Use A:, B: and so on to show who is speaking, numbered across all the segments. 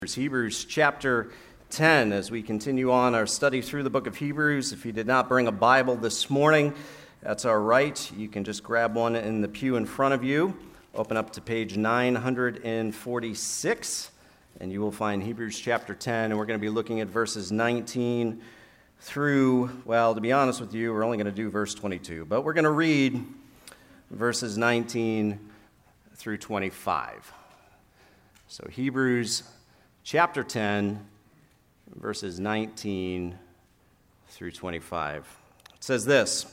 A: Hebrews chapter 10, as we continue on our study through the book of Hebrews. If you did not bring a Bible this morning, that's all right. You can just grab one in the pew in front of you. Open up to page 946, and you will find Hebrews chapter 10, and we're going to be looking at verses 19 through, well, to be honest with you, we're only going to do verse 22, but we're going to read verses 19 through 25. So Hebrews chapter 10, verses 19 through 25. It says this: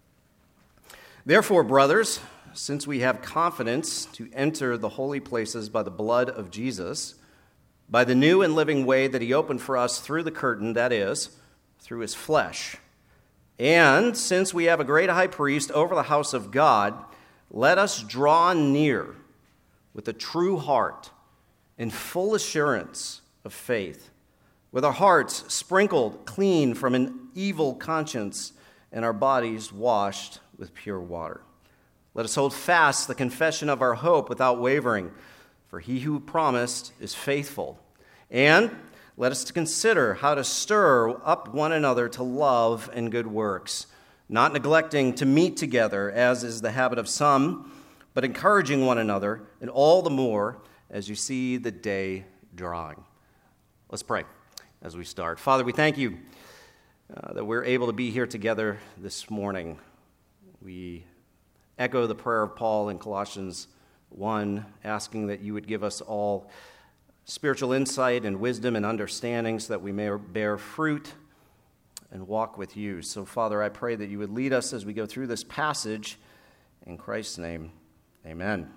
A: "Therefore, brothers, since we have confidence to enter the holy places by the blood of Jesus, by the new and living way that he opened for us through the curtain, that is, through his flesh, and since we have a great high priest over the house of God, let us draw near with a true heart, in full assurance of faith, with our hearts sprinkled clean from an evil conscience and our bodies washed with pure water. Let us hold fast the confession of our hope without wavering, for he who promised is faithful. And let us consider how to stir up one another to love and good works, not neglecting to meet together, as is the habit of some, but encouraging one another, and all the more as you see the day drawing." Let's pray as we start. Father, we thank you that we're able to be here together this morning. We echo the prayer of Paul in Colossians 1, asking that you would give us all spiritual insight and wisdom and understanding so that we may bear fruit and walk with you. So, Father, I pray that you would lead us as we go through this passage. In Christ's name, amen.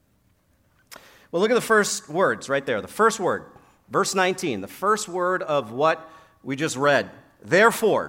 A: Well, look at the first words right there. The first word, verse 19, the first word of what we just read. Therefore.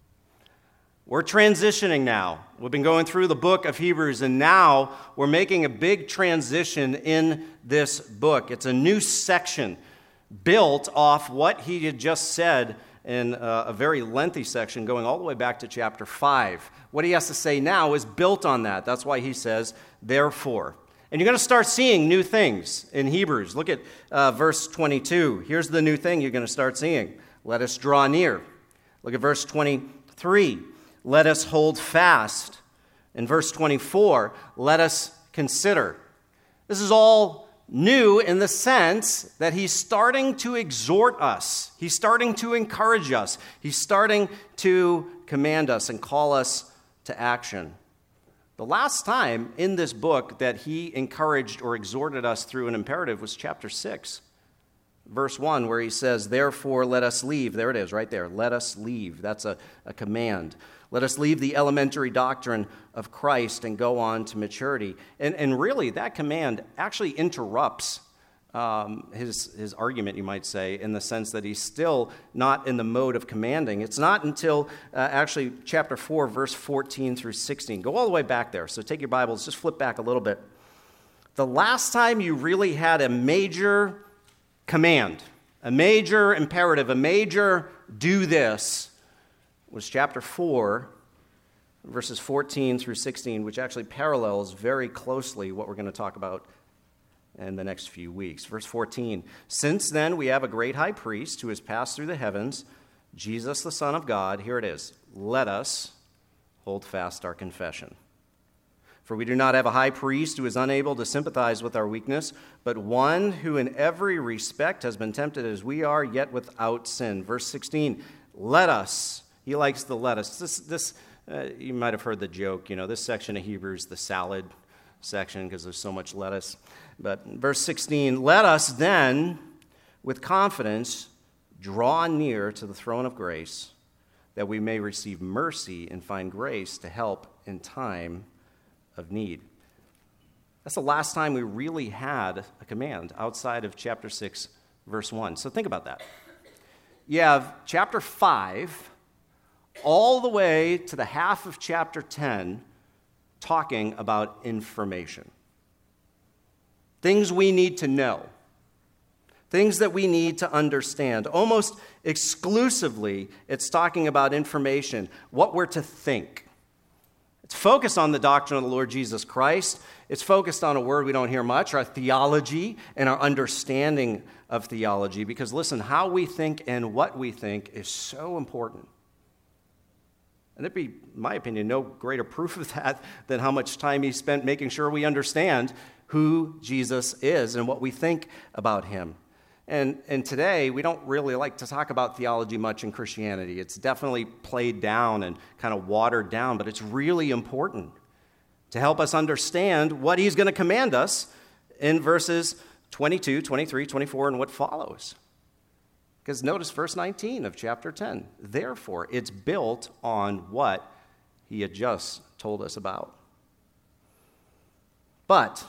A: We're transitioning now. We've been going through the book of Hebrews, and now we're making a big transition in this book. It's a new section built off what he had just said in a very lengthy section going all the way back to chapter 5. What he has to say now is built on that. That's why he says, therefore. And you're going to start seeing new things in Hebrews. Look at verse 22. Here's the new thing you're going to start seeing. Let us draw near. Look at verse 23. Let us hold fast. In verse 24, let us consider. This is all new in the sense that he's starting to exhort us. He's starting to encourage us. He's starting to command us and call us to action. The last time in this book that he encouraged or exhorted us through an imperative was chapter 6, verse 1, where he says, therefore let us leave. There it is, right there. Let us leave. That's a command. Let us leave the elementary doctrine of Christ and go on to maturity. And really, that command actually interrupts his argument, you might say, in the sense that he's still not in the mode of commanding. It's not until actually chapter 4, verse 14 through 16. Go all the way back there. So take your Bibles, just flip back a little bit. The last time you really had a major command, a major imperative, a major do this, was chapter 4, verses 14 through 16, which actually parallels very closely what we're going to talk about in the next few weeks. Verse 14, since then we have a great high priest who has passed through the heavens, Jesus the Son of God. Here it is. Let us hold fast our confession. For we do not have a high priest who is unable to sympathize with our weakness, but one who in every respect has been tempted as we are, yet without sin. Verse 16, let us. He likes the let us. This you might have heard the joke, this section of Hebrews, the salad section, because there's so much lettuce. But verse 16, let us then, with confidence, draw near to the throne of grace, that we may receive mercy and find grace to help in time of need. That's the last time we really had a command outside of chapter 6, verse 1. So think about that. You have chapter 5 all the way to the half of chapter 10 talking about information. Things we need to know. Things that we need to understand. Almost exclusively, it's talking about information, what we're to think. It's focused on the doctrine of the Lord Jesus Christ. It's focused on a word we don't hear much, our theology and our understanding of theology. Because listen, how we think and what we think is so important. And there'd be, in my opinion, no greater proof of that than how much time he spent making sure we understand who Jesus is and what we think about him. And today, we don't really like to talk about theology much in Christianity. It's definitely played down and kind of watered down, but it's really important to help us understand what he's going to command us in verses 22, 23, 24, and what follows. Because notice verse 19 of chapter 10. Therefore, it's built on what he had just told us about. But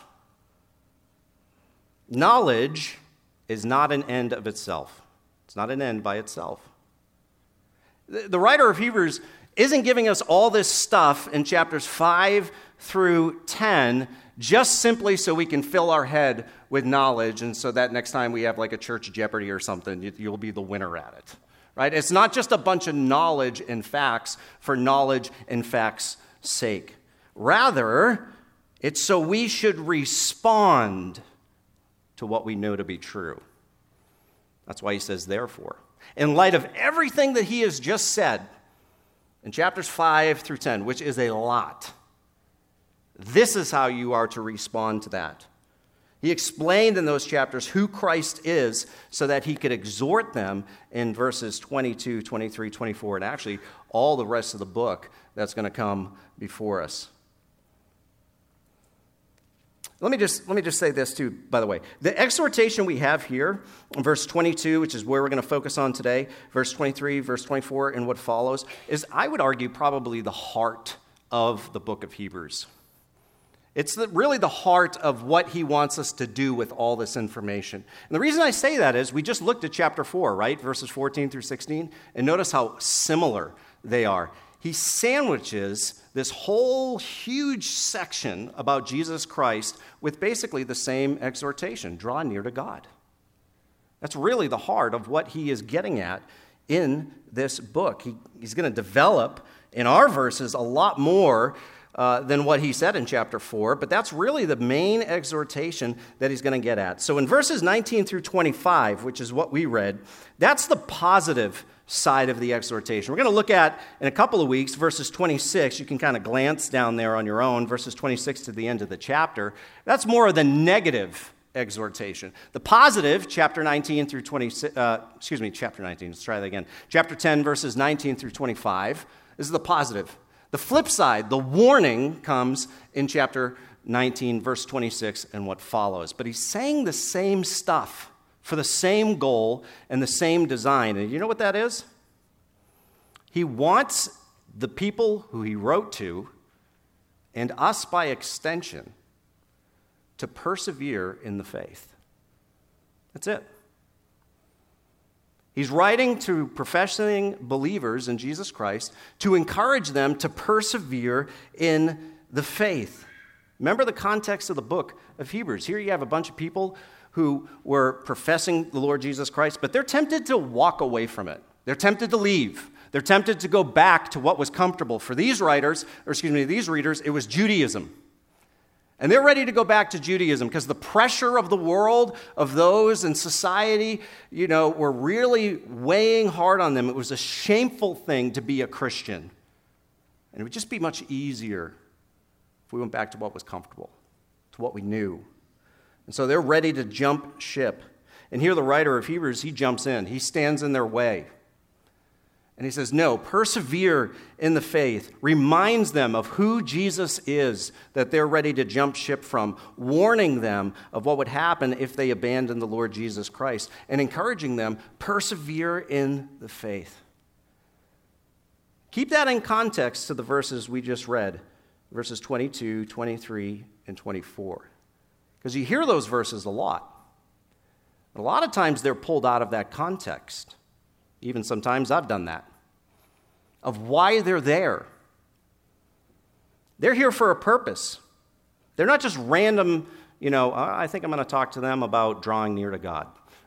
A: knowledge is not an end of itself. It's not an end by itself. The writer of Hebrews isn't giving us all this stuff in chapters 5 through 10 just simply so we can fill our head with knowledge and so that next time we have like a church Jeopardy or something, you'll be the winner at it. Right? It's not just a bunch of knowledge and facts for knowledge and facts' sake. Rather, it's so we should respond to what we know to be true. That's why he says, therefore. In light of everything that he has just said in chapters 5 through 10, which is a lot, this is how you are to respond to that. He explained in those chapters who Christ is so that he could exhort them in verses 22, 23, 24, and actually all the rest of the book that's going to come before us. Let me just say this too, by the way. The exhortation we have here in verse 22, which is where we're going to focus on today, verse 23, verse 24, and what follows, is, I would argue, probably the heart of the book of Hebrews. It's really the heart of what he wants us to do with all this information. And the reason I say that is we just looked at chapter 4, right? Verses 14 through 16, and notice how similar they are. He sandwiches this whole huge section about Jesus Christ with basically the same exhortation, draw near to God. That's really the heart of what he is getting at in this book. He's going to develop in our verses a lot more than what he said in chapter 4, but that's really the main exhortation that he's going to get at. So in verses 19 through 25, which is what we read, that's the positive side of the exhortation. We're going to look at, in a couple of weeks, verses 26. You can kind of glance down there on your own, verses 26 to the end of the chapter. That's more of the negative exhortation. The positive, chapter 19 through 26, chapter 19, let's try that again. Chapter 10, verses 19 through 25, this is the positive. The flip side, the warning, comes in chapter 19, verse 26, and what follows. But he's saying the same stuff for the same goal and the same design. And you know what that is? He wants the people who he wrote to, and us by extension, to persevere in the faith. That's it. He's writing to professing believers in Jesus Christ to encourage them to persevere in the faith. Remember the context of the book of Hebrews. Here you have a bunch of people who were professing the Lord Jesus Christ, but they're tempted to walk away from it. They're tempted to leave. They're tempted to go back to what was comfortable. For these readers, it was Judaism. And they're ready to go back to Judaism because the pressure of the world, of those in society, were really weighing hard on them. It was a shameful thing to be a Christian. And it would just be much easier if we went back to what was comfortable, to what we knew. And so they're ready to jump ship. And here the writer of Hebrews, he jumps in. He stands in their way. And he says, no, persevere in the faith, reminds them of who Jesus is that they're ready to jump ship from, warning them of what would happen if they abandoned the Lord Jesus Christ, and encouraging them, persevere in the faith. Keep that in context to the verses we just read, verses 22, 23, and 24. Because you hear those verses a lot. A lot of times they're pulled out of that context. Even sometimes I've done that. Of why they're there. They're here for a purpose. They're not just random, I think I'm going to talk to them about drawing near to God.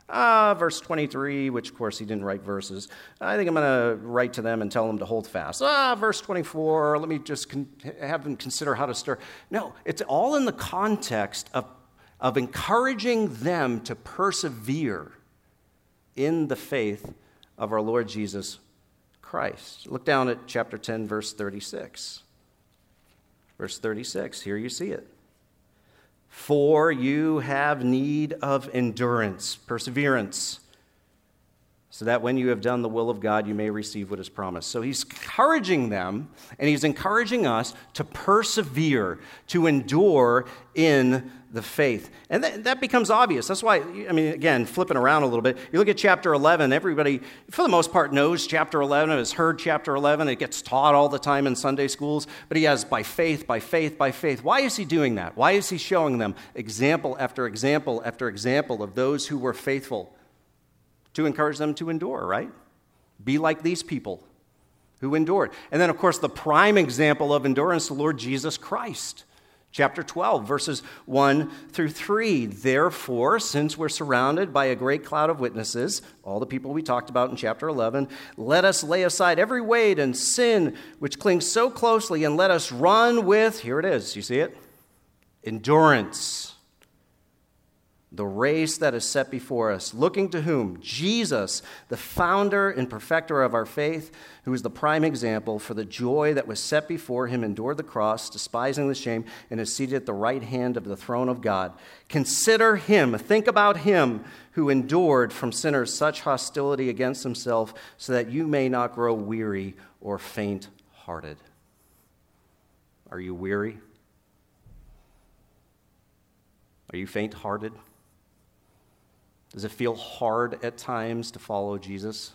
A: Verse 23, which of course he didn't write verses. I think I'm going to write to them and tell them to hold fast. Verse 24, let me just have them consider how to stir. No, it's all in the context of encouraging them to persevere in the faith of our Lord Jesus Christ. Look down at chapter 10, verse 36. Verse 36, here you see it. For you have need of endurance, perseverance, so that when you have done the will of God, you may receive what is promised. So he's encouraging them, and he's encouraging us to persevere, to endure in the faith. And that becomes obvious. That's why, again, flipping around a little bit, you look at chapter 11, everybody, for the most part, knows chapter 11, has heard chapter 11. It gets taught all the time in Sunday schools, but he has by faith, by faith, by faith. Why is he doing that? Why is he showing them example after example after example of those who were faithful? To encourage them to endure, right? Be like these people who endured. And then, of course, the prime example of endurance, the Lord Jesus Christ. Chapter 12, verses 1 through 3. Therefore, since we're surrounded by a great cloud of witnesses, all the people we talked about in chapter 11, let us lay aside every weight and sin which clings so closely, and let us run with, here it is, you see it? Endurance. The race that is set before us, looking to whom? Jesus, the founder and perfecter of our faith, who is the prime example, for the joy that was set before him, endured the cross, despising the shame, and is seated at the right hand of the throne of God. Consider him, think about him, who endured from sinners such hostility against himself, so that you may not grow weary or faint-hearted. Are you weary? Are you faint-hearted? Does it feel hard at times to follow Jesus?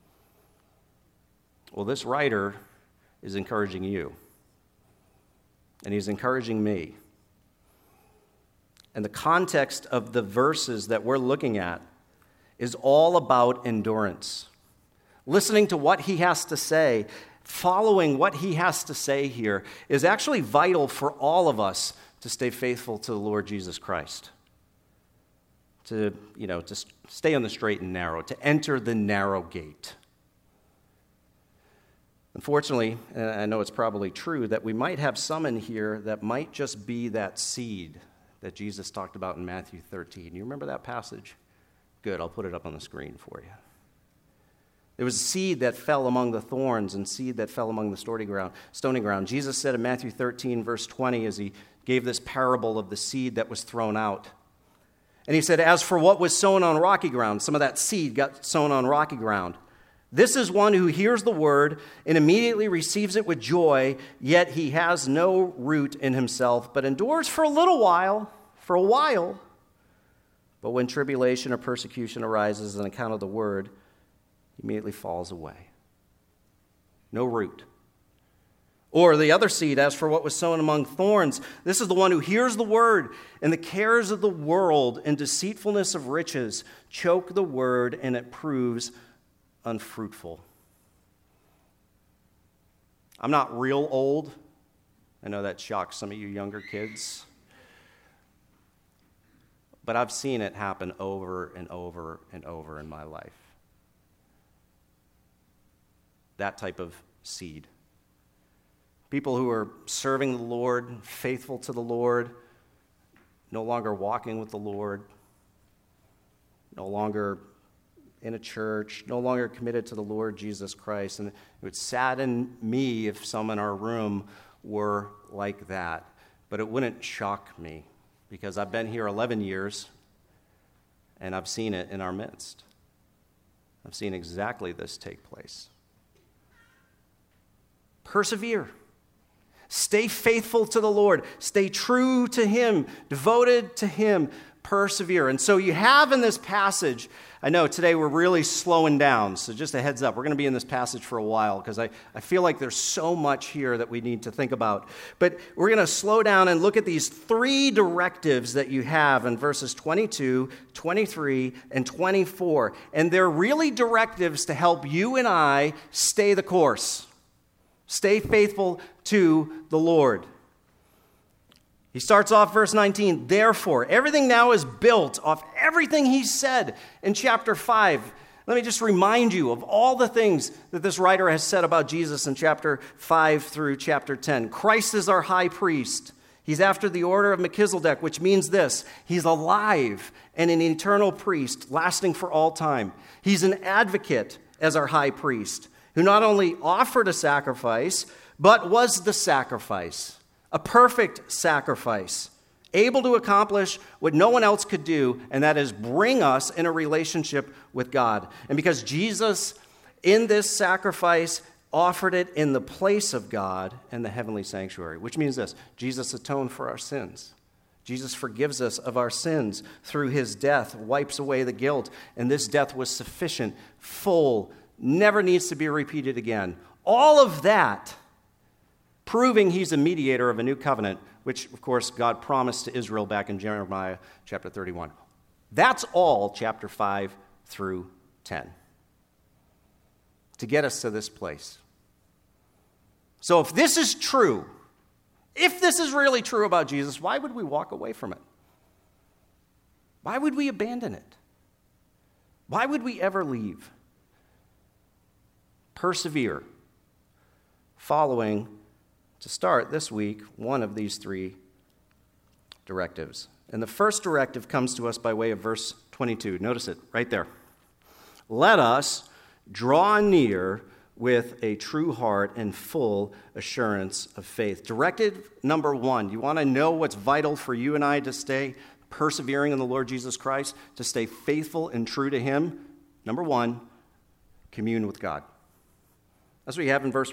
A: Well, this writer is encouraging you, and he's encouraging me. And the context of the verses that we're looking at is all about endurance. Listening to what he has to say, following what he has to say here is actually vital for all of us to stay faithful to the Lord Jesus Christ. To stay on the straight and narrow, to enter the narrow gate. Unfortunately, and I know it's probably true, that we might have some in here that might just be that seed that Jesus talked about in Matthew 13. You remember that passage? Good, I'll put it up on the screen for you. There was a seed that fell among the thorns and seed that fell among the stony ground. Jesus said in Matthew 13, verse 20, as he gave this parable of the seed that was thrown out, and he said, as for what was sown on rocky ground, some of that seed got sown on rocky ground. This is one who hears the word and immediately receives it with joy, yet he has no root in himself, but endures for a while. But when tribulation or persecution arises on account of the word, he immediately falls away. No root. Or the other seed, as for what was sown among thorns, this is the one who hears the word, and the cares of the world and deceitfulness of riches choke the word, and it proves unfruitful. I'm not real old. I know that shocks some of you younger kids. But I've seen it happen over and over and over in my life. That type of seed. People who are serving the Lord, faithful to the Lord, no longer walking with the Lord, no longer in a church, no longer committed to the Lord Jesus Christ. And it would sadden me if some in our room were like that. But it wouldn't shock me because I've been here 11 years and I've seen it in our midst. I've seen exactly this take place. Persevere. Stay faithful to the Lord. Stay true to him, devoted to him. Persevere. And so you have in this passage, I know today we're really slowing down, so just a heads up, we're going to be in this passage for a while because I feel like there's so much here that we need to think about. But we're going to slow down and look at these three directives that you have in verses 22, 23, and 24. And they're really directives to help you and I stay the course. Stay faithful to the Lord. He starts off verse 19, therefore. Everything now is built off everything he said in chapter 5. Let me just remind you of all the things that this writer has said about Jesus in chapter 5 through chapter 10. Christ is our high priest. He's after the order of Melchizedek, which means this: he's alive and an eternal priest, lasting for all time. He's an advocate as our high priest, who not only offered a sacrifice, but was the sacrifice, a perfect sacrifice, able to accomplish what no one else could do, and that is bring us in a relationship with God. And because Jesus, in this sacrifice, offered it in the place of God in the heavenly sanctuary, which means this: Jesus atoned for our sins. Jesus forgives us of our sins through his death, wipes away the guilt, and this death was sufficient, full, never needs to be repeated again. All of that proving he's a mediator of a new covenant, which, of course, God promised to Israel back in Jeremiah chapter 31. That's all chapter 5 through 10 to get us to this place. So if this is true, if this is really true about Jesus, why would we walk away from it? Why would we abandon it? Why would we ever leave? Persevere, following, to start this week, one of these three directives. And the first directive comes to us by way of verse 22. Notice it right there. Let us draw near with a true heart and full assurance of faith. Directive number one. You want to know what's vital for you and I to stay persevering in the Lord Jesus Christ, to stay faithful and true to him? Number one, commune with God. That's what you have in verse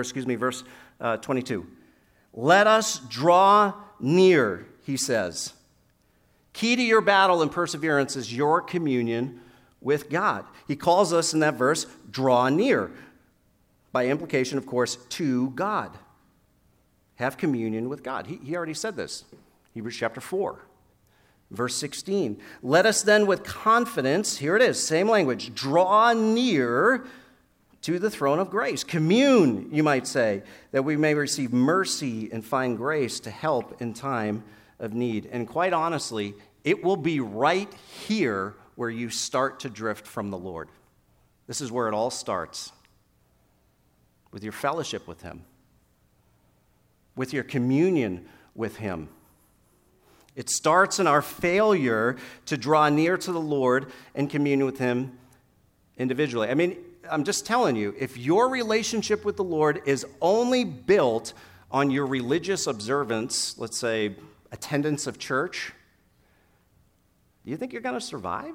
A: 22. Let us draw near, he says. Key to your battle and perseverance is your communion with God. He calls us in that verse, draw near. By implication, of course, to God. Have communion with God. He already said this. Hebrews chapter 4, verse 16. Let us then with confidence, here it is, same language, draw near to the throne of grace. Commune, you might say, that we may receive mercy and find grace to help in time of need. And quite honestly, it will be right here where you start to drift from the Lord. This is where it all starts. With your fellowship with him. With your communion with him. It starts in our failure to draw near to the Lord and commune with him individually. I mean, I'm just telling you, if your relationship with the Lord is only built on your religious observance, let's say attendance of church, do you think you're going to survive?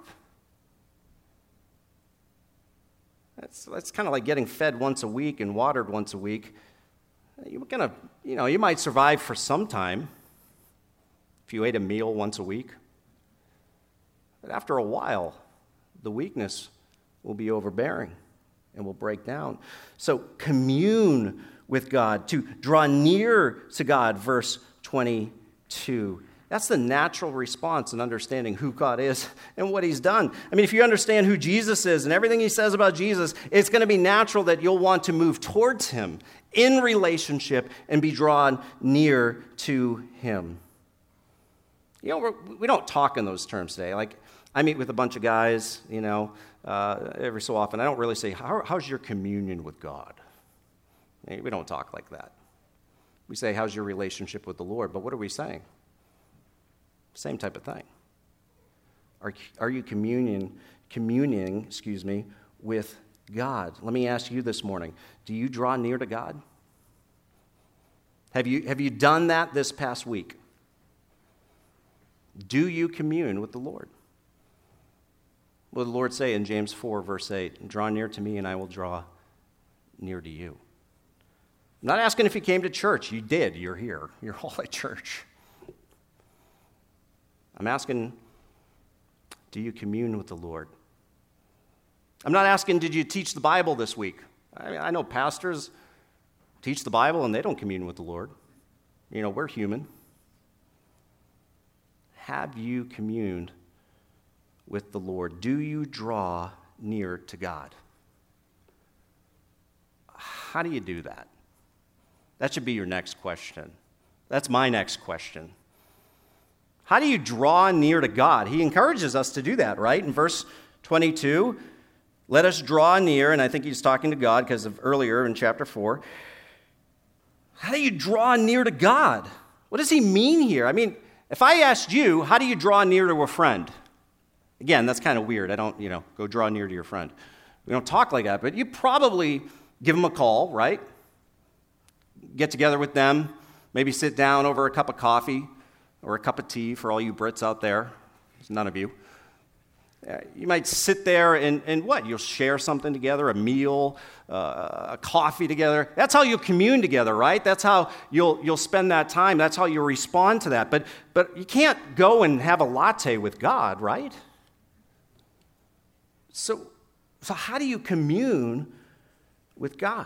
A: That's kind of like getting fed once a week and watered once a week. You might survive for some time if you ate a meal once a week. But after a while, the weakness will be overbearing and will break down. So commune with God, to draw near to God, verse 22. That's the natural response in understanding who God is and what he's done. I mean, if you understand who Jesus is and everything he says about Jesus, it's going to be natural that you'll want to move towards him in relationship and be drawn near to him. You know, we don't talk in those terms today. Like, I meet with a bunch of guys, every so often. I don't really say, how's your communion with God? We don't talk like that. We say, how's your relationship with the Lord? But what are we saying? Same type of thing. Are you communing, with God? Let me ask you this morning, do you draw near to God? Have you done that this past week? Do you commune with the Lord? What did the Lord say in James 4, verse 8? Draw near to me and I will draw near to you. I'm not asking if you came to church. You did. You're here. You're all at church. I'm asking, do you commune with the Lord? I'm not asking, did you teach the Bible this week? I know pastors teach the Bible and they don't commune with the Lord. We're human. Have you communed with the Lord? Do you draw near to God? How do you do that? That should be your next question. That's my next question. How do you draw near to God? He encourages us to do that, right? In verse 22, let us draw near, and I think he's talking to God because of earlier in chapter 4. How do you draw near to God? What does he mean here? I mean, if I asked you, how do you draw near to a friend? Again, that's kind of weird. I don't, go draw near to your friend. We don't talk like that, but you probably give them a call, right? Get together with them, maybe sit down over a cup of coffee or a cup of tea for all you Brits out there. There's none of you. You might sit there and what? You'll share something together, a meal, a coffee together. That's how you'll commune together, right? That's how you'll spend that time. That's how you'll respond to that. But you can't go and have a latte with God, right? So how do you commune with God?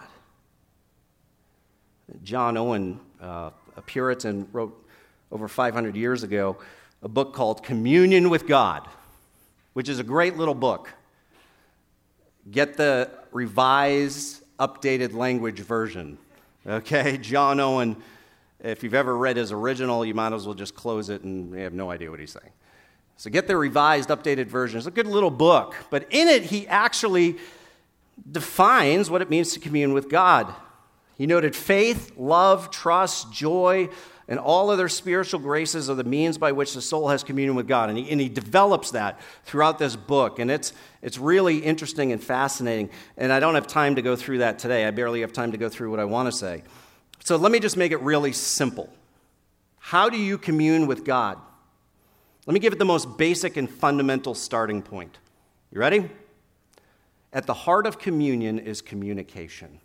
A: John Owen, a Puritan, wrote over 500 years ago a book called Communion with God, which is a great little book. Get the revised, updated language version. Okay, John Owen, if you've ever read his original, you might as well just close it and you have no idea what he's saying. So get the revised, updated version. It's a good little book. But in it, he actually defines what it means to commune with God. He noted faith, love, trust, joy, and all other spiritual graces are the means by which the soul has communion with God. And he develops that throughout this book. And it's really interesting and fascinating. And I don't have time to go through that today. I barely have time to go through what I want to say. So let me just make it really simple. How do you commune with God? Let me give it the most basic and fundamental starting point. You ready? At the heart of communion is communication.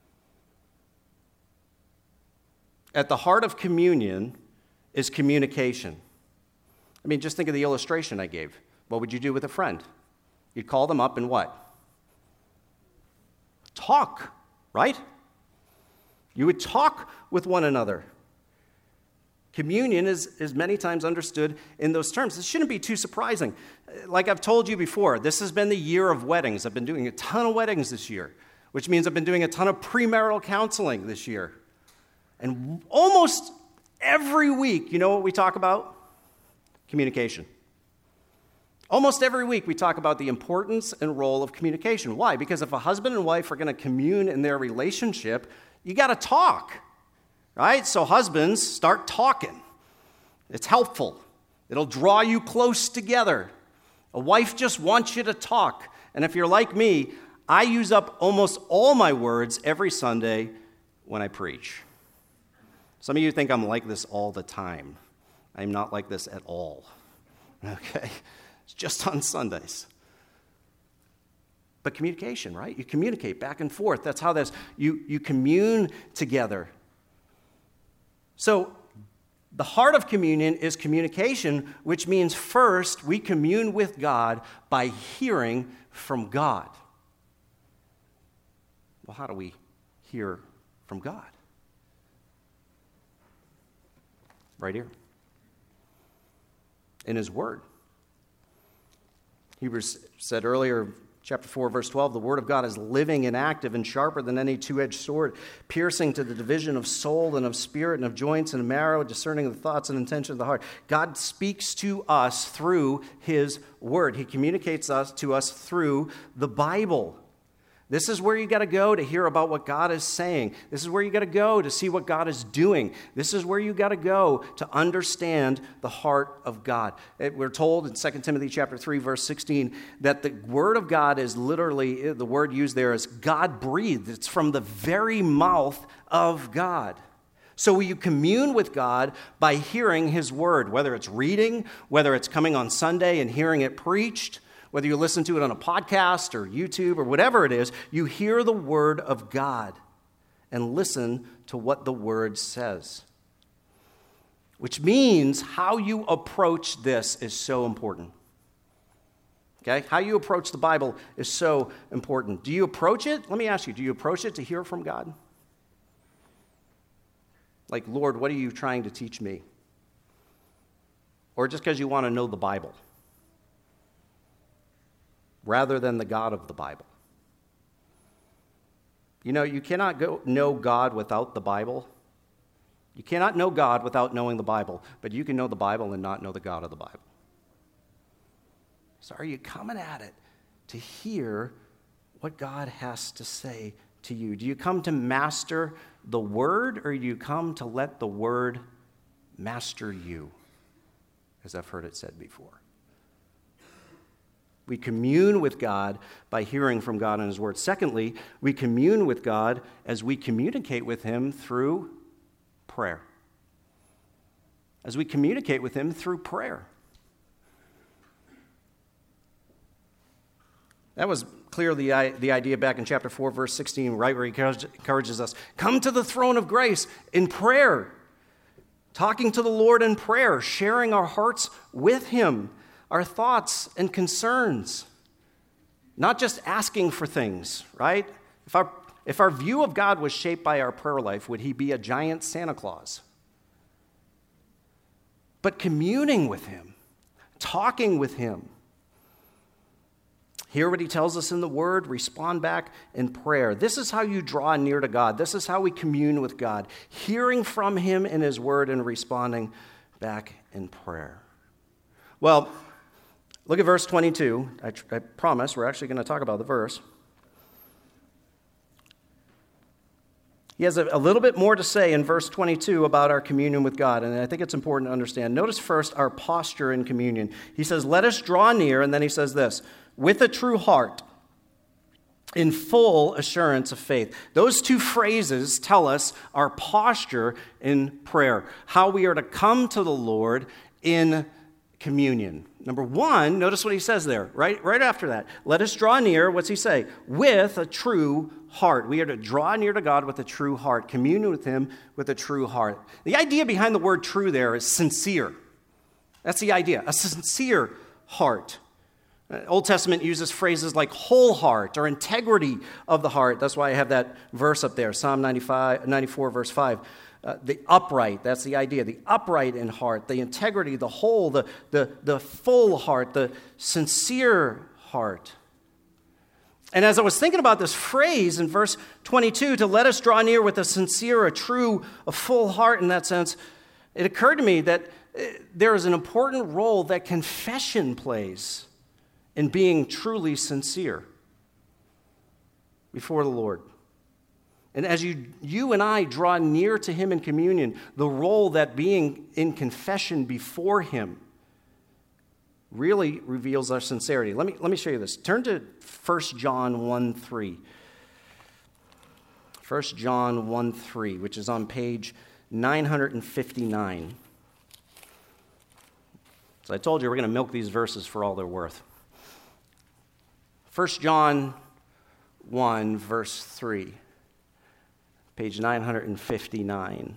A: At the heart of communion is communication. I mean, just think of the illustration I gave. What would you do with a friend? You'd call them up and what? Talk, right? You would talk with one another. Communion is many times understood in those terms. This shouldn't be too surprising. Like I've told you before, this has been the year of weddings. I've been doing a ton of weddings this year, which means I've been doing a ton of premarital counseling this year. And almost every week, you know what we talk about? Communication. Almost every week we talk about the importance and role of communication. Why? Because if a husband and wife are going to commune in their relationship, you got to talk. Right? So husbands, start talking. It's helpful. It'll draw you close together. A wife just wants you to talk. And if you're like me, I use up almost all my words every Sunday when I preach. Some of you think I'm like this all the time. I'm not like this at all. Okay? It's just on Sundays. But communication, right? You communicate back and forth. That's how you commune together. So the heart of communion is communication, which means first we commune with God by hearing from God. Well, how do we hear from God? Right here. In His Word. Hebrews said earlier, chapter 4, verse 12, the Word of God is living and active and sharper than any two-edged sword, piercing to the division of soul and of spirit and of joints and of marrow, discerning the thoughts and intentions of the heart. God speaks to us through His Word. He communicates to us through the Bible. This is where you got to go to hear about what God is saying. This is where you got to go to see what God is doing. This is where you got to go to understand the heart of God. We're told in 2 Timothy chapter 3, verse 16, that the Word of God is literally, the word used there is God-breathed. It's from the very mouth of God. So you commune with God by hearing His Word, whether it's reading, whether it's coming on Sunday and hearing it preached, whether you listen to it on a podcast or YouTube or whatever it is, you hear the Word of God and listen to what the Word says. Which means how you approach this is so important. Okay? How you approach the Bible is so important. Do you approach it? Let me ask you, do you approach it to hear from God? Like, Lord, what are you trying to teach me? Or just because you want to know the Bible? Rather than the God of the Bible. You know, you cannot know God without the Bible. You cannot know God without knowing the Bible, but you can know the Bible and not know the God of the Bible. So are you coming at it to hear what God has to say to you? Do you come to master the Word, or do you come to let the Word master you, as I've heard it said before? We commune with God by hearing from God and His Word. Secondly, we commune with God as we communicate with Him through prayer. As we communicate with Him through prayer. That was clearly the idea back in chapter 4, verse 16, right where He encourages us, come to the throne of grace in prayer. Talking to the Lord in prayer, sharing our hearts with Him, our thoughts and concerns. Not just asking for things, right? If our view of God was shaped by our prayer life, would He be a giant Santa Claus? But communing with Him, talking with Him. Hear what He tells us in the Word, respond back in prayer. This is how you draw near to God. This is how we commune with God, hearing from Him in His Word and responding back in prayer. Well, look at verse 22. I promise we're actually going to talk about the verse. He has a little bit more to say in verse 22 about our communion with God, and I think it's important to understand. Notice first our posture in communion. He says, let us draw near, and then he says this, with a true heart, in full assurance of faith. Those two phrases tell us our posture in prayer, how we are to come to the Lord in communion. Number one, notice what he says there, right after that. Let us draw near, what's he say? With a true heart. We are to draw near to God with a true heart, commune with Him with a true heart. The idea behind the word true there is sincere. That's the idea, a sincere heart. Old Testament uses phrases like whole heart or integrity of the heart. That's why I have that verse up there, Psalm 94, verse 5. The upright, that's the idea. The upright in heart, the integrity, the whole, the full heart, the sincere heart. And as I was thinking about this phrase in verse 22, to let us draw near with a sincere, a true, a full heart in that sense, it occurred to me that there is an important role that confession plays in being truly sincere before the Lord. And as you and I draw near to Him in communion, the role that being in confession before Him really reveals our sincerity. Let me show you this. Turn to 1 John 1:3. 1 John 1:3, which is on page 959. So I told you we're going to milk these verses for all they're worth. 1 John 1, verse 3. Page 959.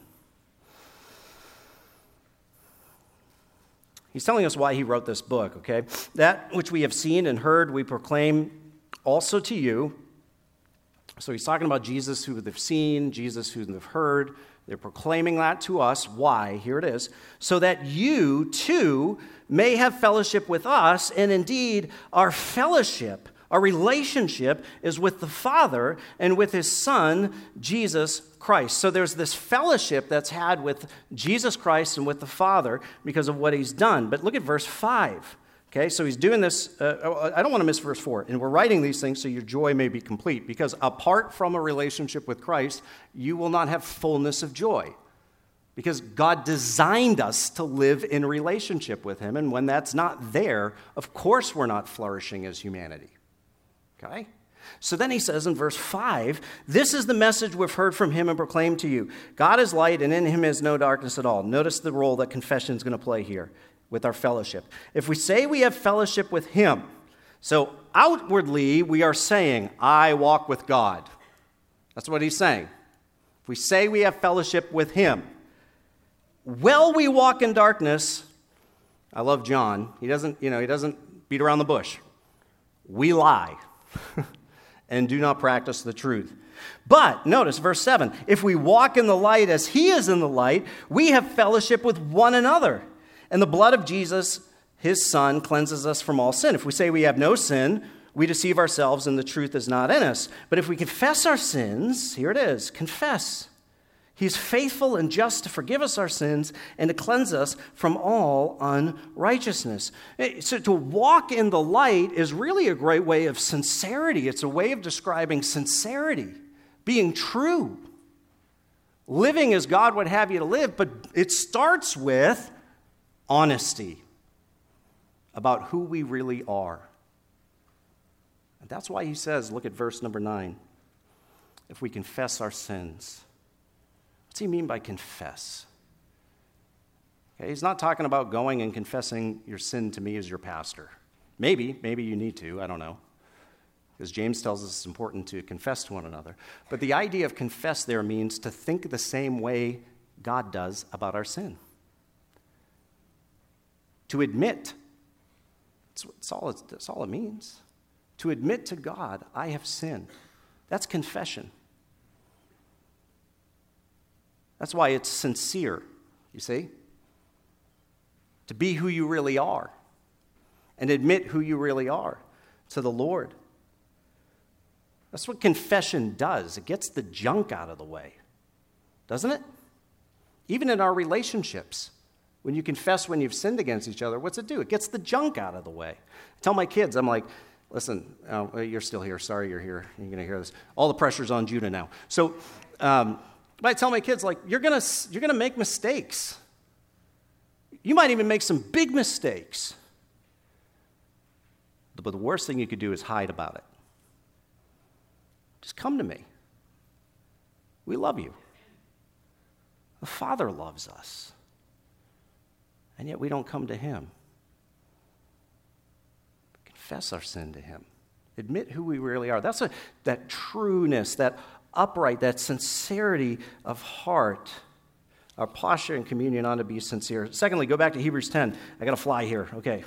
A: He's telling us why he wrote this book, okay? That which we have seen and heard, we proclaim also to you. So he's talking about Jesus who they've seen, Jesus who they've heard. They're proclaiming that to us. Why? Here it is. So that you, too, may have fellowship with us, and indeed our fellowship, our relationship is with the Father and with His Son, Jesus Christ. So there's this fellowship that's had with Jesus Christ and with the Father because of what He's done. But look at verse 5. Okay, so He's doing this. I don't want to miss verse 4. And we're writing these things so your joy may be complete. Because apart from a relationship with Christ, you will not have fullness of joy. Because God designed us to live in relationship with Him. And when that's not there, of course we're not flourishing as humanity. Okay? So then he says in verse 5, this is the message we've heard from Him and proclaimed to you. God is light, and in Him is no darkness at all. Notice the role that confession is going to play here with our fellowship. If we say we have fellowship with Him, so outwardly we are saying, I walk with God. That's what he's saying. If we say we have fellowship with Him, while we walk in darkness, I love John. He doesn't beat around the bush. We lie. And do not practice the truth. But, notice verse 7, if we walk in the light as He is in the light, we have fellowship with one another. And the blood of Jesus, His Son, cleanses us from all sin. If we say we have no sin, we deceive ourselves and the truth is not in us. But if we confess our sins, here it is, confess. He's faithful and just to forgive us our sins and to cleanse us from all unrighteousness. So to walk in the light is really a great way of sincerity. It's a way of describing sincerity, being true, living as God would have you to live, but it starts with honesty about who we really are. And that's why he says, look at verse number 9, if we confess our sins. What's he mean by confess? Okay, he's not talking about going and confessing your sin to me as your pastor. Maybe you need to, I don't know. Because James tells us it's important to confess to one another. But the idea of confess there means to think the same way God does about our sin. To admit. That's all it means. To admit to God, I have sinned. That's confession. That's why it's sincere, you see? To be who you really are and admit who you really are to the Lord. That's what confession does. It gets the junk out of the way, doesn't it? Even in our relationships, when you confess when you've sinned against each other, what's it do? It gets the junk out of the way. I tell my kids, I'm like, listen, you're still here. Sorry you're here. You're going to hear this. All the pressure's on Judah now. So, I tell my kids, like, you're gonna make mistakes. You might even make some big mistakes. But the worst thing you could do is hide about it. Just come to me. We love you. The Father loves us. And yet we don't come to him. Confess our sin to him. Admit who we really are. That's that trueness, that upright, that sincerity of heart. Our posture in communion ought to be sincere. Secondly, go back to Hebrews 10. I got to fly here. Okay.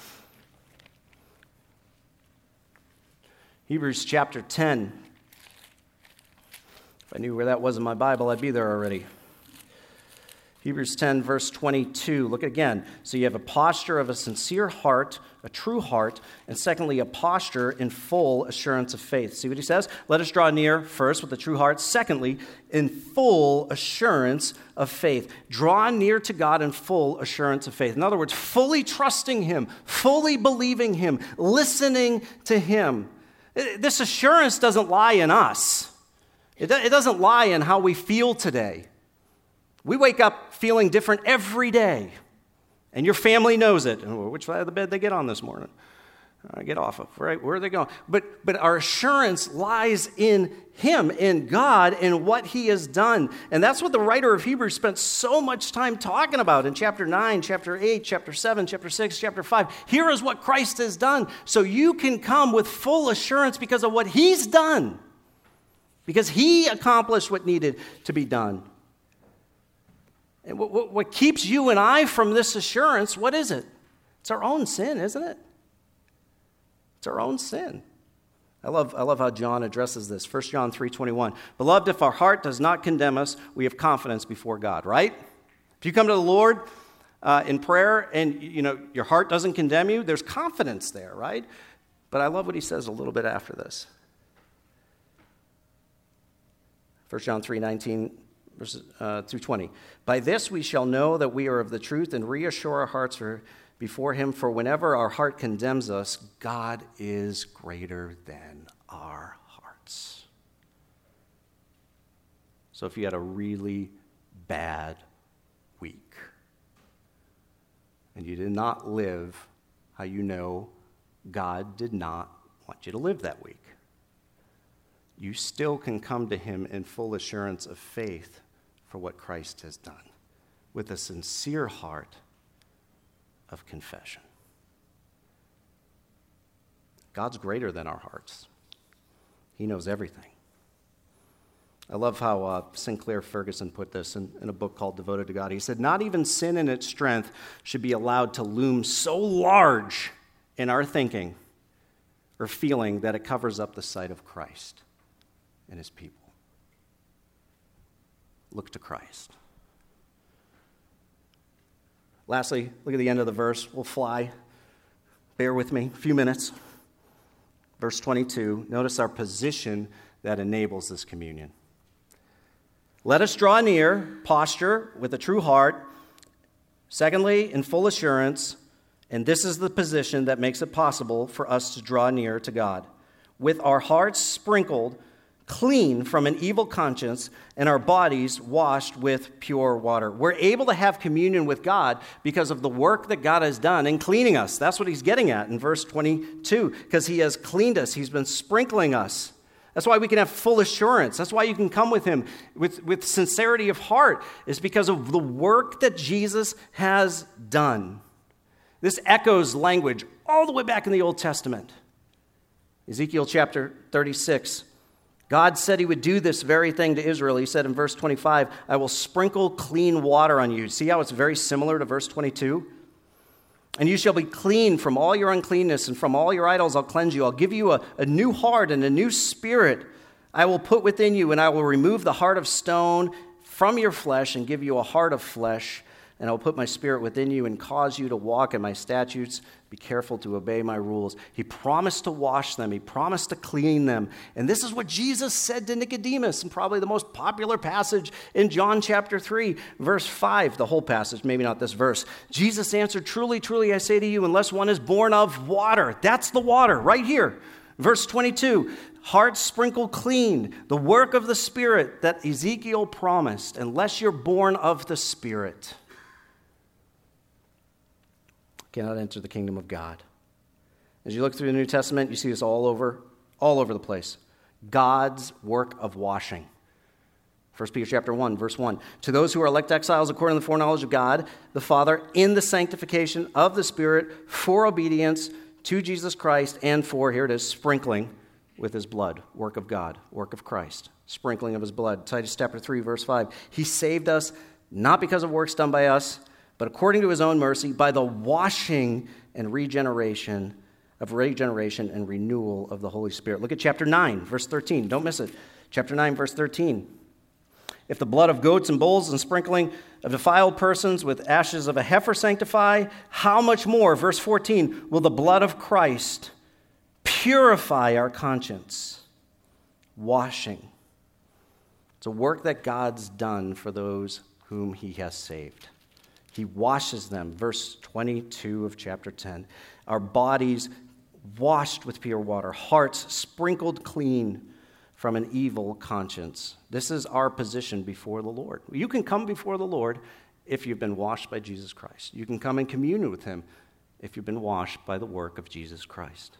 A: Hebrews chapter 10. If I knew where that was in my Bible, I'd be there already. Hebrews 10, verse 22. Look again. So you have a posture of a sincere heart, a true heart, and secondly, a posture in full assurance of faith. See what he says? Let us draw near first with a true heart. Secondly, in full assurance of faith. Draw near to God in full assurance of faith. In other words, fully trusting him, fully believing him, listening to him. This assurance doesn't lie in us. It doesn't lie in how we feel today. We wake up feeling different every day, and your family knows it. Which side of the bed they get on this morning? Get off of, right? Where are they going? But our assurance lies in him, in God, in what he has done. And that's what the writer of Hebrews spent so much time talking about in chapter 9, chapter 8, chapter 7, chapter 6, chapter 5. Here is what Christ has done. So you can come with full assurance because of what he's done. Because he accomplished what needed to be done. And what keeps you and I from this assurance, what is it? It's our own sin, isn't it? It's our own sin. I love how John addresses this. 1 John 3:21. Beloved, if our heart does not condemn us, we have confidence before God, right? If you come to the Lord in prayer and your heart doesn't condemn you, there's confidence there, right? But I love what he says a little bit after this. 1 John 3:19. Verses 2:20. By this we shall know that we are of the truth and reassure our hearts before him, for whenever our heart condemns us, God is greater than our hearts. So if you had a really bad week and you did not live how you know God did not want you to live that week, you still can come to him in full assurance of faith for what Christ has done, with a sincere heart of confession. God's greater than our hearts. He knows everything. I love how Sinclair Ferguson put this in a book called Devoted to God. He said, not even sin in its strength should be allowed to loom so large in our thinking or feeling that it covers up the sight of Christ and his people. Look to Christ. Lastly, look at the end of the verse. We'll fly. Bear with me a few minutes. Verse 22. Notice our position that enables this communion. Let us draw near, posture, with a true heart. Secondly, in full assurance, and this is the position that makes it possible for us to draw near to God, with our hearts sprinkled clean from an evil conscience and our bodies washed with pure water. We're able to have communion with God because of the work that God has done in cleaning us. That's what he's getting at in verse 22, because he has cleaned us. He's been sprinkling us. That's why we can have full assurance. That's why you can come with him with sincerity of heart, is because of the work that Jesus has done. This echoes language all the way back in the Old Testament. Ezekiel chapter 36. God said he would do this very thing to Israel. He said in verse 25, I will sprinkle clean water on you. See how it's very similar to verse 22? And you shall be clean from all your uncleanness, and from all your idols I'll cleanse you. I'll give you a new heart and a new spirit I will put within you, and I will remove the heart of stone from your flesh and give you a heart of flesh. And I will put my spirit within you and cause you to walk in my statutes. Be careful to obey my rules. He promised to wash them. He promised to clean them. And this is what Jesus said to Nicodemus, and probably the most popular passage in John chapter 3, verse 5, the whole passage, maybe not this verse. Jesus answered, truly, truly, I say to you, unless one is born of water. That's the water right here. Verse 22, hearts sprinkled clean, the work of the Spirit that Ezekiel promised, unless you're born of the Spirit, cannot enter the kingdom of God. As you look through the New Testament, you see this all over the place. God's work of washing. 1 Peter chapter 1, verse 1. To those who are elect exiles according to the foreknowledge of God, the Father, in the sanctification of the Spirit, for obedience to Jesus Christ, and for, here it is, sprinkling with his blood. Work of God, work of Christ, sprinkling of his blood. Titus chapter 3, verse 5. He saved us not because of works done by us, but according to his own mercy, by the washing and regeneration and renewal of the Holy Spirit. Look at chapter 9, verse 13. Don't miss it. Chapter 9, verse 13. If the blood of goats and bulls and sprinkling of defiled persons with ashes of a heifer sanctify, how much more, verse 14, will the blood of Christ purify our conscience? Washing. It's a work that God's done for those whom he has saved. He washes them. Verse 22 of chapter 10. Our bodies washed with pure water, hearts sprinkled clean from an evil conscience. This is our position before the Lord. You can come before the Lord if you've been washed by Jesus Christ. You can come in communion with him if you've been washed by the work of Jesus Christ.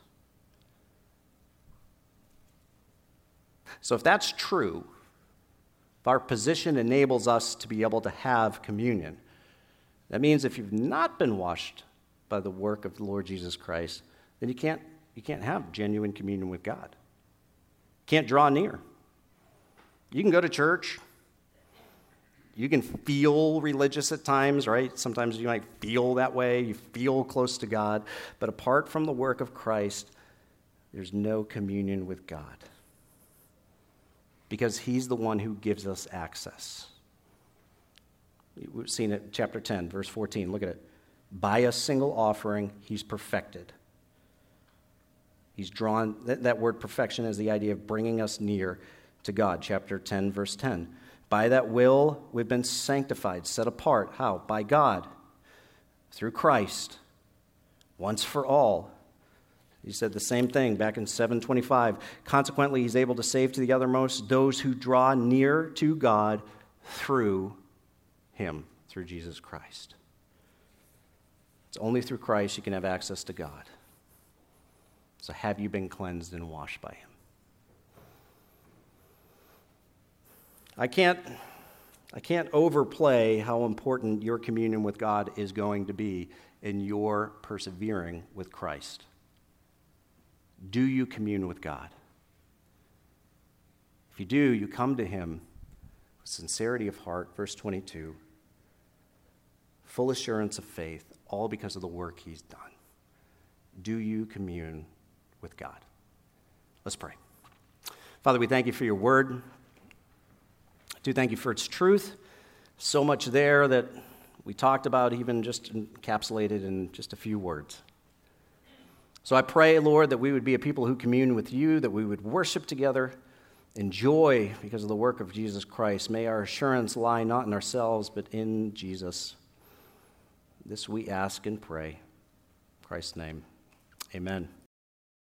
A: So if that's true, if our position enables us to be able to have communion, that means if you've not been washed by the work of the Lord Jesus Christ, then you can't have genuine communion with God. You can't draw near. You can go to church. You can feel religious at times, right? Sometimes you might feel that way. You feel close to God. But apart from the work of Christ, there's no communion with God. Because he's the one who gives us access. We've seen it, chapter 10, verse 14. Look at it. By a single offering, he's perfected. He's drawn, that word perfection is the idea of bringing us near to God. Chapter 10, verse 10. By that will, we've been sanctified, set apart. How? By God, through Christ, once for all. He said the same thing back in 7:25. Consequently, he's able to save to the uttermost those who draw near to God through him, through Jesus Christ. It's only through Christ you can have access to God. So have you been cleansed and washed by him? I can't overplay how important your communion with God is going to be in your persevering with Christ. Do you commune with God? If you do, you come to him with sincerity of heart, verse 22, full assurance of faith, all because of the work he's done. Do you commune with God? Let's pray. Father, we thank you for your word. I do thank you for its truth. So much there that we talked about, even just encapsulated in just a few words. So I pray, Lord, that we would be a people who commune with you, that we would worship together, and joy because of the work of Jesus Christ. May our assurance lie not in ourselves, but in Jesus. This we ask and pray. In Christ's name, amen.